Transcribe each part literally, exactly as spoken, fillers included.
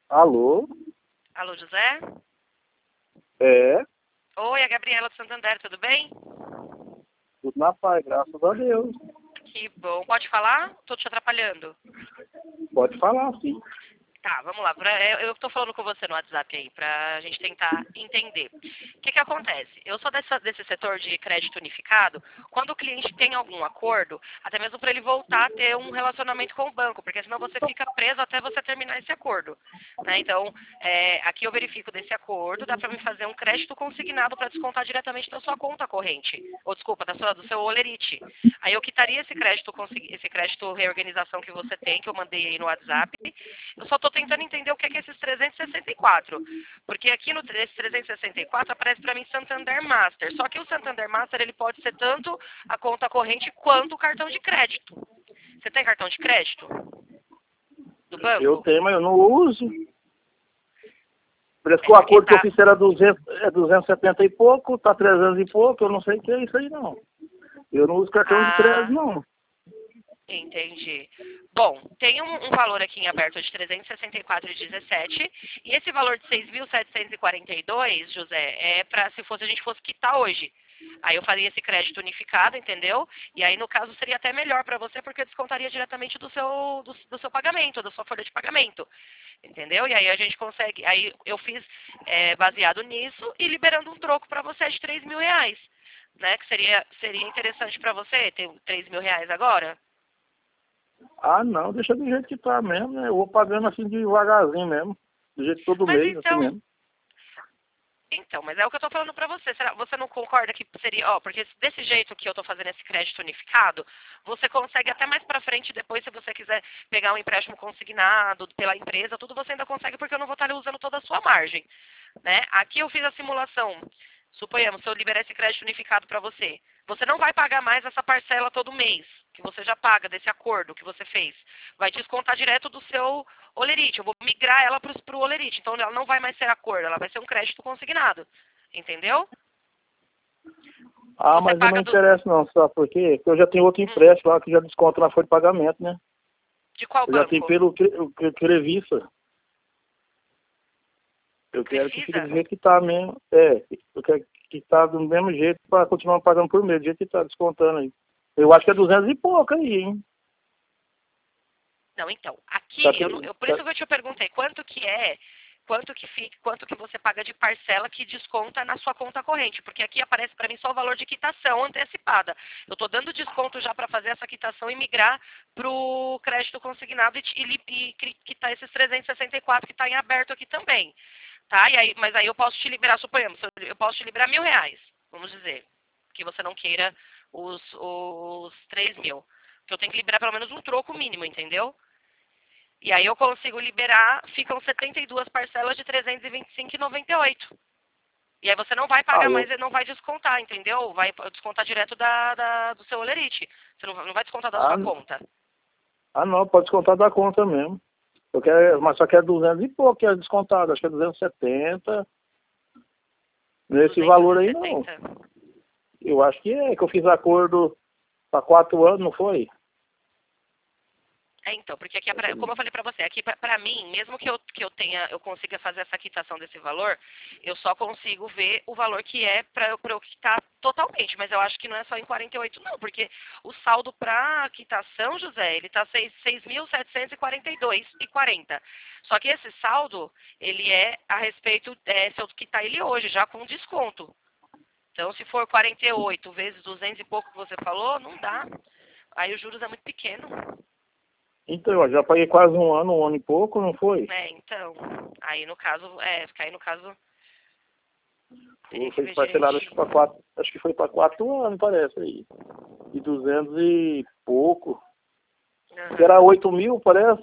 Alô? Alô, José? É, Oi, a Gabriela do Santander, tudo bem? tudo na paz, graças a Deus. Que bom. Pode falar? Tô te atrapalhando. Pode falar, sim. Tá, vamos lá. Pra- eu eu tô falando com você no WhatsApp aí, pra gente tentar entender. O que que acontece? Eu sou dessa- desse setor de crédito unificado, quando o cliente tem algum acordo, até mesmo para ele voltar a ter um relacionamento com o banco, porque senão você fica preso até você terminar esse acordo. Né? Então, é, aqui eu verifico desse acordo, dá para me fazer um crédito consignado para descontar diretamente da sua conta corrente, ou desculpa, da sua, do seu Olerite. Aí eu quitaria esse crédito, consi- esse crédito reorganização que você tem, que eu mandei aí no WhatsApp. Eu só estou tentando entender o que é, que é esses trezentos e sessenta e quatro. Porque aqui no esse trezentos e sessenta e quatro aparece para mim Santander Master. Só que o Santander Master ele pode ser tanto a conta corrente quanto o cartão de crédito. Você tem cartão de crédito? Do Eu banco? tenho, mas eu não uso. Parece É que o porque acordo que eu tá. fiz era duzentos, é duzentos e setenta e pouco, tá trezentos e pouco, eu não sei o que é isso aí, não. Eu não uso cartão de crédito, Ah, não. entendi. Bom, tem um, um valor aqui em aberto de trezentos e sessenta e quatro vírgula dezessete e esse valor de seis mil setecentos e quarenta e dois, José, é para se fosse a gente fosse quitar hoje. Aí eu faria esse crédito unificado, entendeu? E aí no caso seria até melhor para você porque descontaria diretamente do seu do, do seu pagamento, da sua folha de pagamento, entendeu? E aí a gente consegue. Aí eu fiz é, baseado nisso e liberando um troco para você de três mil reais, né? Que seria seria interessante para você ter três mil reais agora. Ah, não, deixa do jeito que tá mesmo, né? Eu vou pagando assim devagarzinho mesmo. Do jeito todo Mas mês, assim então, mesmo. então, mas é o que eu tô falando pra você. Será, você não concorda que seria, ó, porque desse jeito que eu tô fazendo esse crédito unificado, você consegue até mais pra frente depois, se você quiser pegar um empréstimo consignado pela empresa, tudo você ainda consegue porque eu não vou estar usando toda a sua margem, né? Aqui eu fiz a simulação. Suponhamos, se eu liberar esse crédito unificado para você, você não vai pagar mais essa parcela todo mês, que você já paga desse acordo que você fez. Vai descontar direto do seu Olerite. Eu vou migrar ela para o Olerite. Então ela não vai mais ser acordo, ela vai ser um crédito consignado. Entendeu? Ah, Você mas eu não paga do. interessa não, sabe por quê? Porque eu já tenho outro Hum, empréstimo lá que já desconta na folha de pagamento, né? de qual Eu já tenho banco? pelo cre- o cre- Crevisa. Eu quero que fique Crefisa? do jeito que tá mesmo. É, eu quero que tá do mesmo jeito para continuar pagando por mês, do jeito que tá descontando aí. Eu acho que é duzentos e pouco aí, hein? Não, então, Tá, aqui, eu, não- que- eu- por tá- isso que eu te perguntei, quanto que é, quanto que fica, quanto que você paga de parcela que desconta na sua conta corrente, porque aqui aparece para mim só o valor de quitação antecipada. Eu estou dando desconto já para fazer essa quitação e migrar para o crédito consignado e, e, li- e cri- quitar esses trezentos e sessenta e quatro que está em aberto aqui também, tá? E aí, mas aí eu posso te liberar, suponhamos, eu eu posso te liberar mil reais, vamos dizer, que você não queira os, os três mil, que eu tenho que liberar pelo menos um troco mínimo, entendeu? E aí eu consigo liberar, ficam setenta e duas parcelas de trezentos e vinte e cinco reais e noventa e oito centavos. E aí você não vai ah, pagar mais, eu, não vai descontar, entendeu? Vai descontar direto da, da- do seu Olerite. Você não, não vai descontar da ah, sua conta. ah, não, pode descontar da conta mesmo. Eu quero, mas só que é duzentos e pouco que é descontado, acho que é duzentos e setenta. Nesse valor aí não. duzentos e setenta. Eu acho que é, que eu fiz acordo para quatro anos, não foi? É, então, porque aqui, é pra- como eu falei pra você, aqui pra, pra mim, mesmo que eu, que eu tenha, eu consiga fazer essa quitação desse valor, eu só consigo ver o valor que é pra, eu- pra eu quitar totalmente. Mas eu acho que não é só em quarenta e oito, não, porque o saldo pra quitação, José, ele tá seis mil setecentos e quarenta e dois reais e quarenta centavos. Só que esse saldo, ele é a respeito, é, se eu quitar ele hoje, já com desconto. Então, se for quarenta e oito vezes duzentos e pouco que você falou, não dá. Aí os juros é muito pequeno. Então, eu já paguei quase um ano, um ano e pouco, não foi? É, então, aí no caso, é, aí no caso, teria que Foi ver parcelado acho que direitinho. para quatro, acho que foi para quatro anos, parece aí. E duzentos e pouco. Que era Aham. oito mil, parece.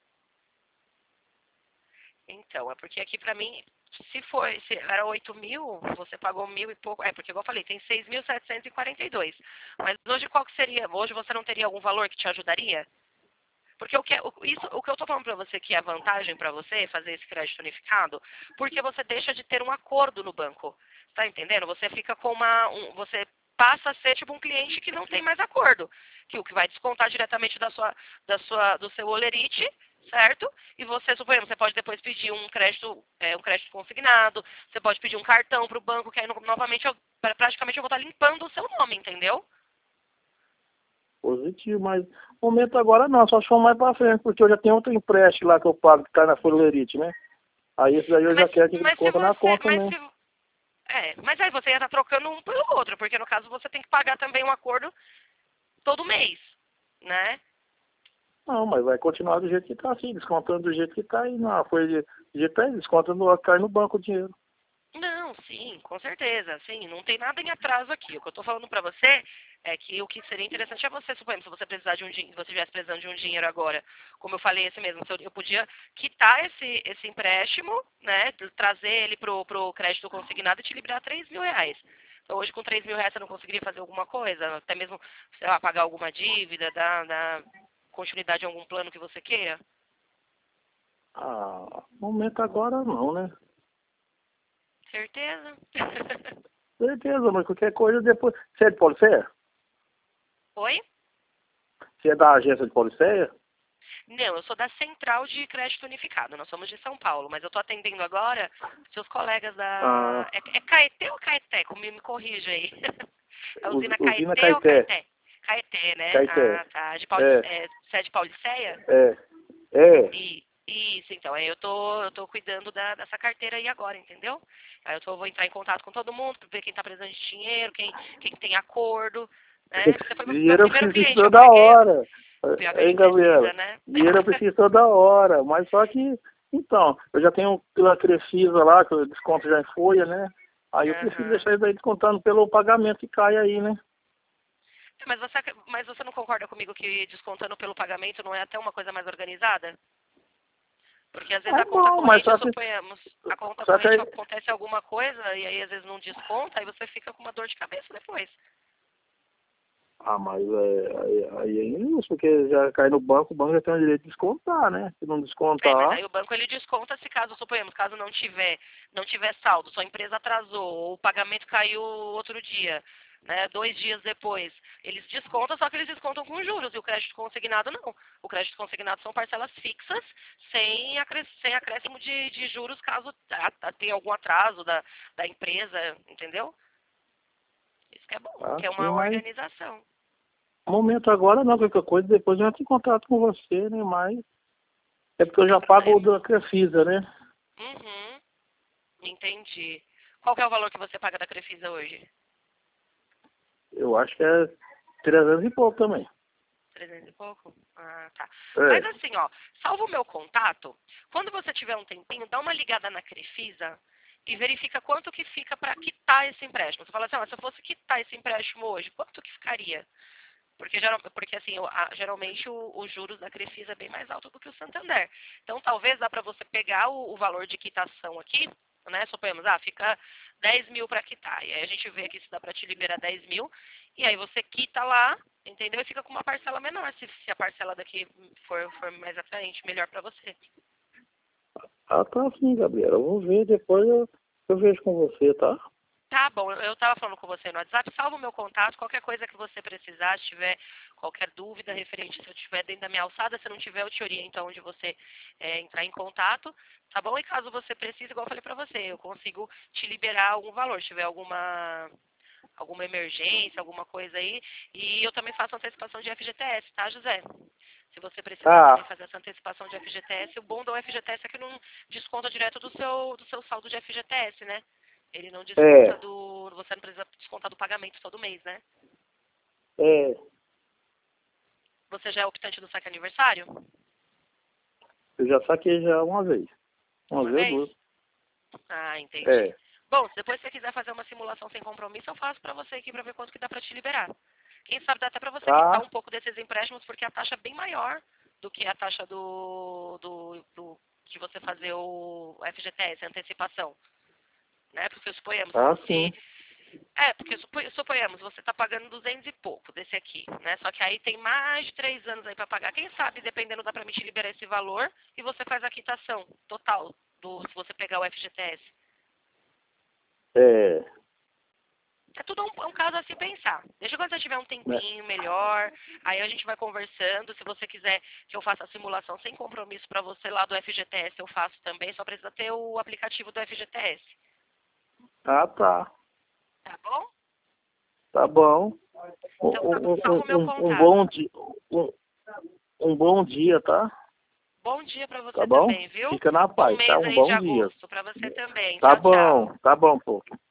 Então, é porque aqui pra mim, se for, se era oito mil, você pagou mil e pouco, é porque igual eu falei, tem seis mil setecentos e quarenta e dois. Mas hoje qual que seria? Hoje você não teria algum valor que te ajudaria? Porque o que, o, isso, o que eu estou falando para você que é a vantagem para você fazer esse crédito unificado, porque você deixa de ter um acordo no banco. Está entendendo? Você fica com uma. Um, você passa a ser tipo um cliente que não tem mais acordo. Que o que vai descontar diretamente da sua, da sua, do seu Olerite certo? E você, suponhamos, você pode depois pedir um crédito, é, um crédito consignado, você pode pedir um cartão para o banco, que aí novamente, eu, praticamente eu vou estar limpando o seu nome, entendeu? Positivo, mas no momento agora não, só chamo mais pra frente, porque eu já tenho outro empréstimo lá que eu pago, que cai na Fulerite, né? Aí esse daí eu Mas, já quero que mas se desconta na você, conta, mas né? se, é, mas aí você ia estar trocando um pelo outro, porque no caso você tem que pagar também um acordo todo mês, né? Não, mas vai continuar do jeito que tá, assim, descontando do jeito que tá aí, não, foi de, do jeito que tá aí, desconta no, cai no banco o dinheiro. Não, sim, com certeza, sim, não tem nada em atraso aqui. O que eu estou falando para você é que o que seria interessante é você, suponhamos, se você precisar de um dinheiro, se você estivesse precisando de um dinheiro agora, como eu falei esse mesmo, se eu, eu podia quitar esse, esse empréstimo, né, trazer ele pro, pro crédito consignado e te liberar três mil reais. Então hoje com três mil reais você não conseguiria fazer alguma coisa, até mesmo, sei lá, pagar alguma dívida, dar, dar continuidade a algum plano que você queira? Ah, no momento agora não, né? Certeza? Certeza, mas qualquer coisa depois. Você é de Policéia? Oi? Você é da agência de Policéia? Não, eu sou da Central de Crédito Unificado. Nós somos de São Paulo, mas eu estou atendendo agora seus colegas Ah, da... É, é Caeté ou Caeté? Me, me corrija aí. É us- usina usina Caeté ou Caeté. Caeté? Caeté, né? Caeté. Ah, tá. De Pauli... É, é, você é de Pauliceia? é, é. E, isso, então. Aí eu tô, eu tô cuidando da, dessa carteira aí agora, entendeu? Aí eu tô, vou entrar em contato com todo mundo, pra ver quem tá precisando de dinheiro, quem, quem tem acordo, né? Você foi meu, meu Dinheiro eu primeiro preciso cliente, eu toda paguei. hora. O pior é que a Hein, gente Gabriela? precisa, né? Dinheiro eu preciso toda hora. Mas só que, então, eu já tenho pela Crefisa lá, que o desconto já é em folha, né? Aí eu preciso Aham. deixar isso aí descontando pelo pagamento que cai aí, né? Mas você, mas você não concorda comigo que descontando pelo pagamento não é até uma coisa mais organizada? Porque às vezes É a conta bom, mas corrente, só que, suponhamos, a conta só que corrente aí, acontece alguma coisa e aí às vezes não desconta, aí você fica com uma dor de cabeça depois. ah, mas é, aí, aí é injusto, porque já cai no banco, o banco já tem o direito de descontar, né? Se não É, mas descontar, aí o banco ele desconta se caso, suponhamos, caso não tiver, não tiver saldo, sua empresa atrasou, ou o pagamento caiu outro dia, né, dois dias depois. Eles descontam, só que eles descontam com juros, e o crédito consignado não. O crédito consignado são parcelas fixas, sem, acrés sem acréscimo de, de juros caso tenha algum atraso da, da empresa, entendeu? Isso que é bom, que é assim, uma mas organização. no momento agora não, qualquer coisa, depois eu entro em contato com você, né? Mas é porque eu Sem já pago o problema. da Crefisa, né? Uhum, entendi. Qual que é o valor que você paga da Crefisa hoje? Eu acho que é trezentos e pouco também. trezentos e pouco? Ah, tá. Mas É. assim, ó, salva o meu contato. Quando você tiver um tempinho, dá uma ligada na Crefisa e verifica quanto que fica para quitar esse empréstimo. Você fala assim, ó, se eu fosse quitar esse empréstimo hoje, quanto que ficaria? Porque, geral, porque assim, o- a- geralmente o- os juros da Crefisa é bem mais alto do que o Santander. Então, talvez dá para você pegar o, o valor de quitação aqui, né? Suponhamos, ah, fica dez mil para quitar. E aí a gente vê aqui se dá para te liberar dez mil. E aí você quita lá, entendeu? E fica com uma parcela menor, se, se a parcela daqui for, for mais atraente, melhor para você. Ah, tá sim, Gabriela. Eu vou ver, depois eu, eu vejo com você, tá? Tá bom, eu estava falando com você no WhatsApp, salva o meu contato, qualquer coisa que você precisar, se tiver qualquer dúvida referente, se eu estiver dentro da minha alçada, se não tiver, eu te oriento aonde você é, entrar em contato, tá bom? E caso você precise, igual eu falei pra você, eu consigo te liberar algum valor, se tiver alguma, alguma emergência, alguma coisa aí, e eu também faço antecipação de F G T S, tá, José? Se você precisar também Ah, fazer essa antecipação de F G T S, o bom do F G T S é que não desconta direto do seu, do seu saldo de F G T S, né? Ele não desconta é, do. Você não precisa descontar do pagamento todo mês, né? é. Você já é optante do saque aniversário? Eu já saquei já uma vez. Uma Uma vez ou vez? duas. Ah, entendi. É. Bom, se depois você quiser fazer uma simulação sem compromisso, eu faço pra você aqui pra ver quanto que dá pra te liberar. Quem sabe dá até pra você quitar Tá? um pouco desses empréstimos, porque a taxa é bem maior do que a taxa do, do, do de você fazer o F G T S, a antecipação. Né? Porque suponhamos, Tá se sim. É, porque supo- suponhamos, você está pagando duzentos e pouco desse aqui, né? Só que aí tem mais de três anos aí para pagar. Quem sabe, dependendo, dá para me te liberar esse valor e você faz a quitação total, do, se você pegar o F G T S. É. É tudo um, é um caso a se pensar. Deixa quando você tiver um tempinho melhor, aí a gente vai conversando. Se você quiser que eu faça a simulação sem compromisso para você lá do F G T S, eu faço também, só precisa ter o aplicativo do F G T S. Ah, tá. Tá bom? Tá bom. Então, Um, um, salva o meu um, um contato. bom dia, um, um bom dia, tá? Bom dia para você Tá bom? também, viu? Fica na Bom paz, mês tá? Um aí de bom dia. agosto para você também. Tá Tchau, tchau. bom, tá bom, pô.